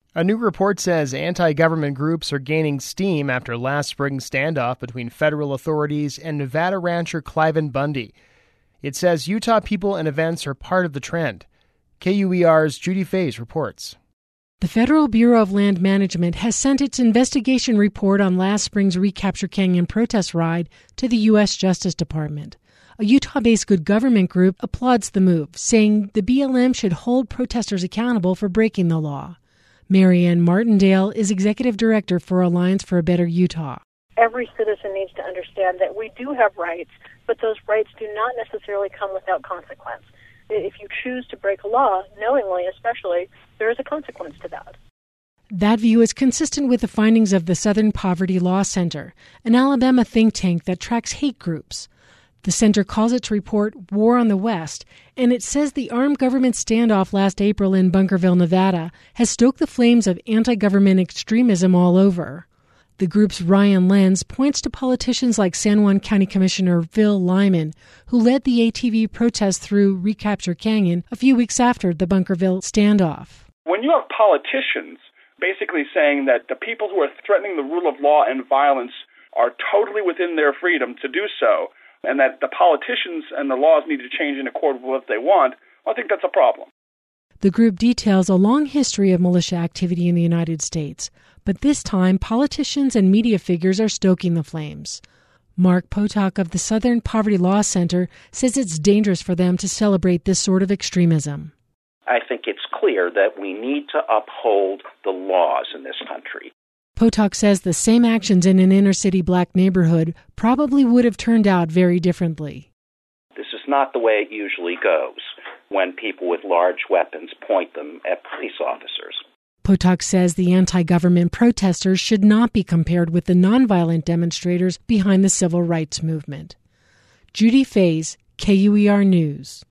A new report says anti-government groups are gaining steam after last spring's standoff between federal authorities and Nevada rancher Cliven Bundy. It says Utah people and events are part of the trend. KUER's Judy Faze reports. The Federal Bureau of Land Management has sent its investigation report on last spring's Recapture Canyon protest ride to the U.S. Justice Department. A Utah-based good government group applauds the move, saying the BLM should hold protesters accountable for breaking the law. Marianne Martindale is executive director for Alliance for a Better Utah. Every citizen needs to understand that we do have rights, but those rights do not necessarily come without consequence. If you choose to break a law, knowingly especially, there is a consequence to that. That view is consistent with the findings of the Southern Poverty Law Center, an Alabama think tank that tracks hate groups. The center calls its report War on the West, and it says the armed government standoff last April in Bunkerville, Nevada, has stoked the flames of anti-government extremism all over. The group's Ryan Lenz points to politicians like San Juan County Commissioner Phil Lyman, who led the ATV protest through Recapture Canyon a few weeks after the Bunkerville standoff. When you have politicians basically saying that the people who are threatening the rule of law and violence are totally within their freedom to do so, and that the politicians and the laws need to change in accord with what they want, I think that's a problem. The group details a long history of militia activity in the United States, but this time politicians and media figures are stoking the flames. Mark Potok of the Southern Poverty Law Center says it's dangerous for them to celebrate this sort of extremism. I think it's clear that we need to uphold the laws in this country. Potok says the same actions in an inner-city black neighborhood probably would have turned out very differently. This is not the way it usually goes when people with large weapons point them at police officers. Potok says the anti-government protesters should not be compared with the nonviolent demonstrators behind the civil rights movement. Judy Faze, KUER News.